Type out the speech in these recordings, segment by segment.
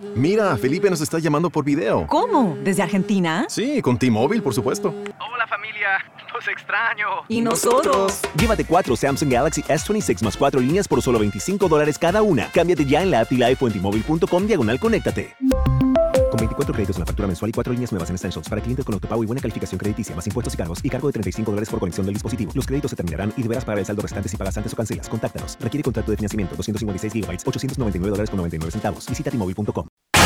Mira, Felipe nos está llamando por video. ¿Cómo? ¿Desde Argentina? Sí, con T-Mobile, por supuesto. Hola familia, los extraño. ¿Y nosotros? Llévate 4 Samsung Galaxy S26 más 4 líneas por solo $25 cada una. Cámbiate ya en la app Live o en T-Mobile.com/conéctate. Con 24 créditos en la factura mensual y 4 líneas nuevas en Essentials para clientes con autopago y buena calificación crediticia, más impuestos y cargos, y cargo de $35 por conexión del dispositivo. Los créditos se terminarán y deberás pagar el saldo restante si pagas antes o cancelas. Contáctanos. Requiere contrato de financiamiento. 256 GB, $899.99. Visita T-Mobile.com.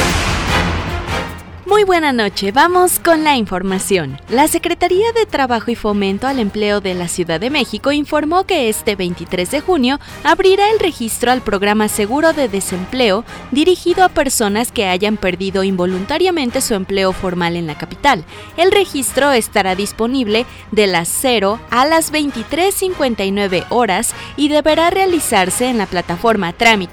Muy buena noche, vamos con la información. La Secretaría de Trabajo y Fomento al Empleo de la Ciudad de México informó que este 23 de junio abrirá el registro al programa Seguro de Desempleo dirigido a personas que hayan perdido involuntariamente su empleo formal en la capital. El registro estará disponible de las 0 a las 23:59 horas y deberá realizarse en la plataforma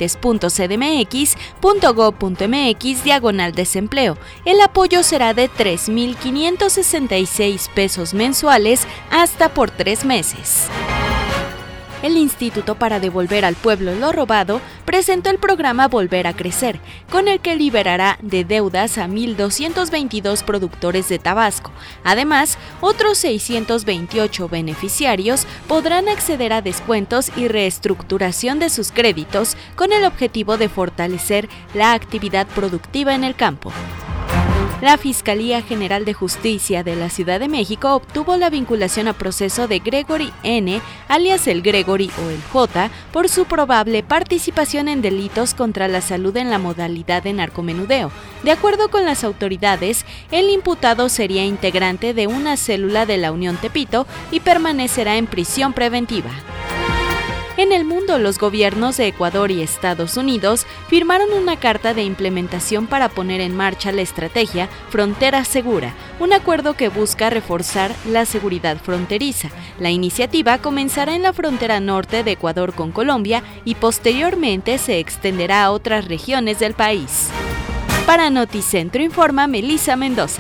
trámites.cdmx.gov.mx/desempleo. El apoyo será de 3,566 pesos mensuales hasta por 3 meses. El Instituto para Devolver al Pueblo lo Robado presentó el programa Volver a Crecer, con el que liberará de deudas a 1,222 productores de Tabasco. Además, otros 628 beneficiarios podrán acceder a descuentos y reestructuración de sus créditos con el objetivo de fortalecer la actividad productiva en el campo. La Fiscalía General de Justicia de la Ciudad de México obtuvo la vinculación a proceso de Gregory N., alias el Gregory o el J., por su probable participación en delitos contra la salud en la modalidad de narcomenudeo. De acuerdo con las autoridades, el imputado sería integrante de una célula de la Unión Tepito y permanecerá en prisión preventiva. En el mundo, los gobiernos de Ecuador y Estados Unidos firmaron una carta de implementación para poner en marcha la estrategia Frontera Segura, un acuerdo que busca reforzar la seguridad fronteriza. La iniciativa comenzará en la frontera norte de Ecuador con Colombia y posteriormente se extenderá a otras regiones del país. Para Noticentro informa Melissa Mendoza.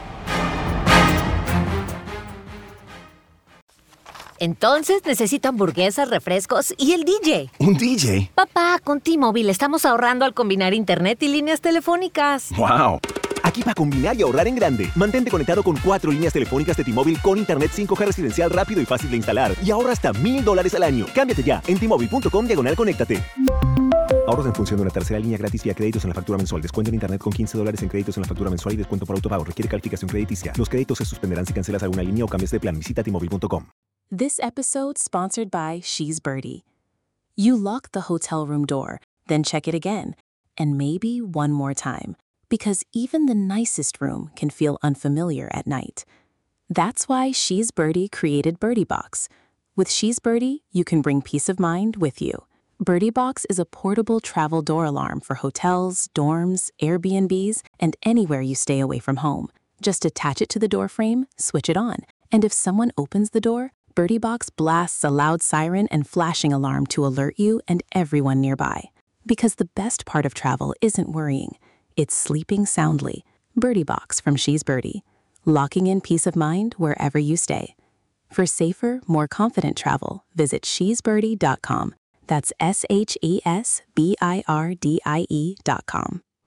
Entonces necesito hamburguesas, refrescos y el DJ. ¿Un DJ? Papá, con T-Mobile estamos ahorrando al combinar internet y líneas telefónicas. ¡Wow! Aquí para combinar y ahorrar en grande. Mantente conectado con 4 líneas telefónicas de T-Mobile con internet 5G residencial rápido y fácil de instalar. Y ahorra hasta $1,000 al año. Cámbiate ya en T-Mobile.com/conéctate. Ahorros en función de una tercera línea gratis vía créditos en la factura mensual. Descuento en internet con $15 en créditos en la factura mensual y descuento por autopago. Requiere calificación crediticia. Los créditos se suspenderán si cancelas alguna línea o cambias de plan. Visita T-Mobile.com. This episode sponsored by She's Birdie. You lock the hotel room door, then check it again, and maybe one more time, because even the nicest room can feel unfamiliar at night. That's why She's Birdie created Birdie Box. With She's Birdie, you can bring peace of mind with you. Birdie Box is a portable travel door alarm for hotels, dorms, Airbnbs, and anywhere you stay away from home. Just attach it to the door frame, switch it on, and if someone opens the door, Birdie Box blasts a loud siren and flashing alarm to alert you and everyone nearby. Because the best part of travel isn't worrying, it's sleeping soundly. Birdie Box from She's Birdie. Locking in peace of mind wherever you stay. For safer, more confident travel, visit shesbirdie.com. That's SHESBIRDIE.com.